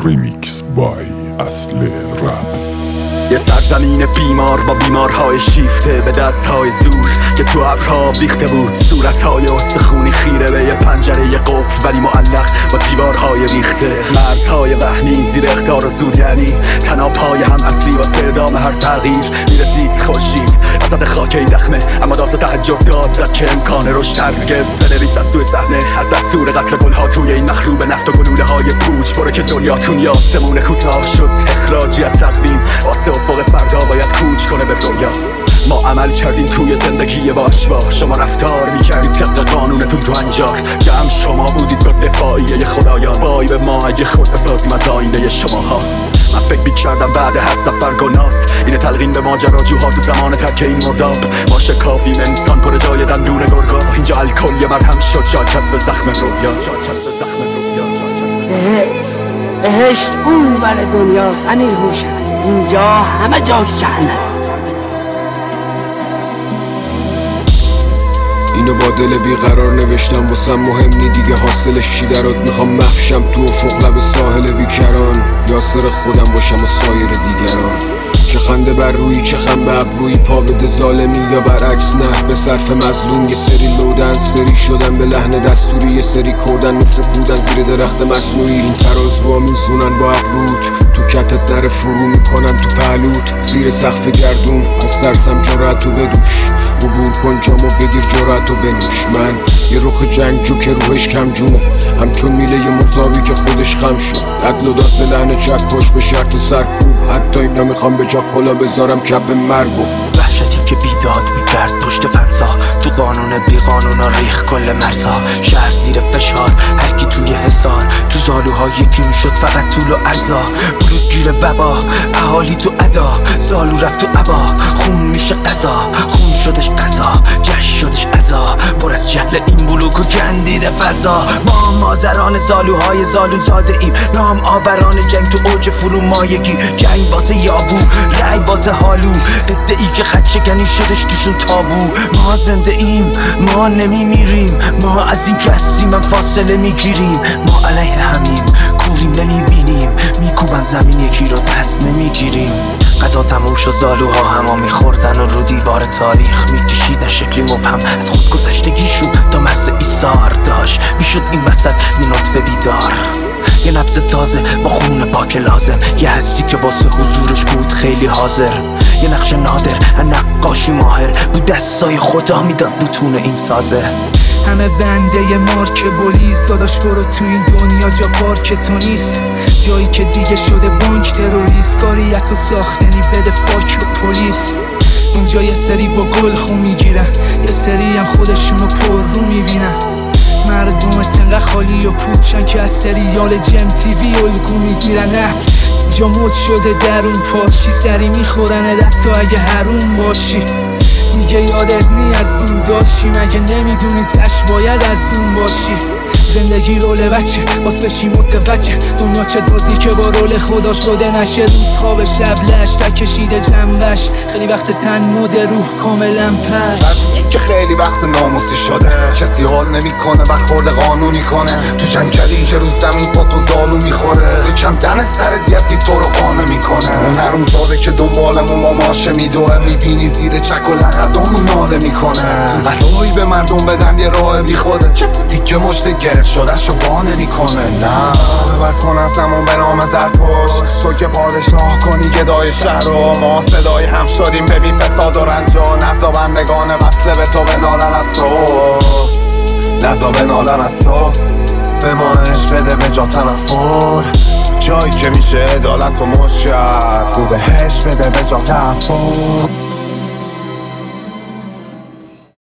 Remix by اصل رپ. یه سرزمین بیمار با بیمارهای شیفته به دستهای زور که تو ابرها ویخته بود، صورتهای استخونی خیره به یه پنجره قفل ولی معلق با دیوارهای ریخته، مرزهای وهمی زیر اخطار و زور، یعنی تنابهای هم اصلی واسه ادامه هر تغییر. میرسید خورشید وسط خاک این دخمه، اما داز تعجب داد زد که امکان رشد هرگز. بنویس از توی صحنه از دستور قتل گلها توی این مخروب نفت و گلوله های پوچ، برو که دنیاتون یا آسمون کوتاه شد. اخراجی از تقویم واسه افق فردا باید کوچ کنه به رویا. ما عمل کردیم توی زندگی باشوا، شما رفتار میکردید طبق قانونتون تو انجار. جمع شما بودید به دفاعیه خدایان، وای به ما اگه خود بسازیم از آینده شماها. من فکر میکردم بعد هر سفر گناست اینه تلقین به ماجراجوها تو زمان ترک این مرداب. ما شکافیم انسان پر جای دندون گرگا، اینجا الکل یه مرهم شد جا چسب زخم رویا. بهشت اون بر دنیاست امیر هوشم، اینجا همه جاش جهنم. اینو با دل بیقرار نوشتم واسم مهم نی دیگه حاصلش چی درات. میخوام محشم تو افق لب ساحل بیکران، یاسر خودم باشم و سایر دیگران. چه خنده بر روی چه خم به ابروی، پا بده ظالمی یا برعکس نه به صرف مظلوم. یه سری لودن سری شدن به لحن دستوری، یه سری کودن مثل کودن زیر درخت مصنوعی. این ترازوها میزونن با ابروت، تو کتت نره فرو میکنن تو پهلوت. زیر سقف گردون از ترسم جرأتو بدوش، عبور کن جامو بگیر جرأتو بنوش. من یه رخ جنگجو که روحش کم جونه، همچون میله یه مزاوی که خودش خم شد. عدل و داد به لحن چکش به شرط سرکوب، حتی اینا میخوام به جا کلا بذارم کپ مرگو. وحشتی که بیداد میکرد پشت فنسا، تو قانون بی قانونا ریخ کل مرزا. شهر زیر فشار هرکی توی حصار، تو زالوها یکی میشد فقط طول و ارزا. برود گیر وبا اهالی تو ادا، زالو رفت تو عبا خون میشه قضا. خون شدش قضا جشن شدش عزا، پر از جهل این بلوک و گندیده فضا. ما مادران زالوهای زالو زاده ایم، نام آوران جنگ تو اوج فرو مایگی. جنگ واسه یابو رای واسه حالو، ادعی که خد شکنی شدش توشون تابو. ما زنده ایم ما نمیمیریم، ما از این که هستیم من فاصله میگیریم. ما علیه همیم کوریم نمیبینیم، میکوبن زمین یکی رو دست نمیگیریم. قضا تموم شد زالوها هما میخوردن و رو دیوار تاریخ میکشیدن شکلی مبهم از خود گذشتگیشون تا مرز ایستار. داشت میشد این وسط یه نطفه بیدار، یه نبض تازه با خون پاک لازم. یه حسی که واسه حضورش بود خیلی حاضر، یه نقش نادر نقاشی ماهر بود، دستای خدا میداد بوتون این سازه. همه بنده مارک بولیز، داداش برو تو این دنیا جا پارک تو نیست. جایی که دیگه شده بانک تروریست، کاریتو ساختنی بده فاک و پلیس. اینجا یه سری با گل خون میگیرن، یه سری هم خودشونو پر رو میبینن. مردم تنگه خالی و پوچن که از سریال جم تیوی الگو میگیرن. اینجا مد شده درون پاشی، سری میخورن حتی اگه حروم باشی. دیگه یادت نی از اون داشتی، مگه نمیدونی تش باید از اون باشی. زندگی رول بچه باز بشی متوجه، دنیا چه دازی که با رول خدا شده نشه. روز خواب شب لش تکشیده جنبش، خیلی وقت تن مود روح کاملا پش. که خیلی وقت ناموسی شده، کسی حال نمیکنه برخورد قانونی کنه. تو جنگلی که رو زمین پا تو زالو میخوره، یکم دن سر دیسی تو رو قانه میکنه. اون هرون زاده که دنبالمون با ماشه میدوه، میبینی زیر چک و لقدامون ناله میکنه. برای به مردم بدن یه راه بی خوده، کسی دیگه مشت گرفت شده شو وا نمیکنه. نه ببد کن از همون به نام زرتشت، تو که پادشاه کنی گدای شهر رو. ما صدای هم شدیم ببین فساد و رنجا، نزابندگان وصله به تو بنالن از تو، نزا بنالن از تو. به ما عشق بده به جا تنفر، جایی که میشه عدالت و مشکر. رو بهش بده به جا تنفر.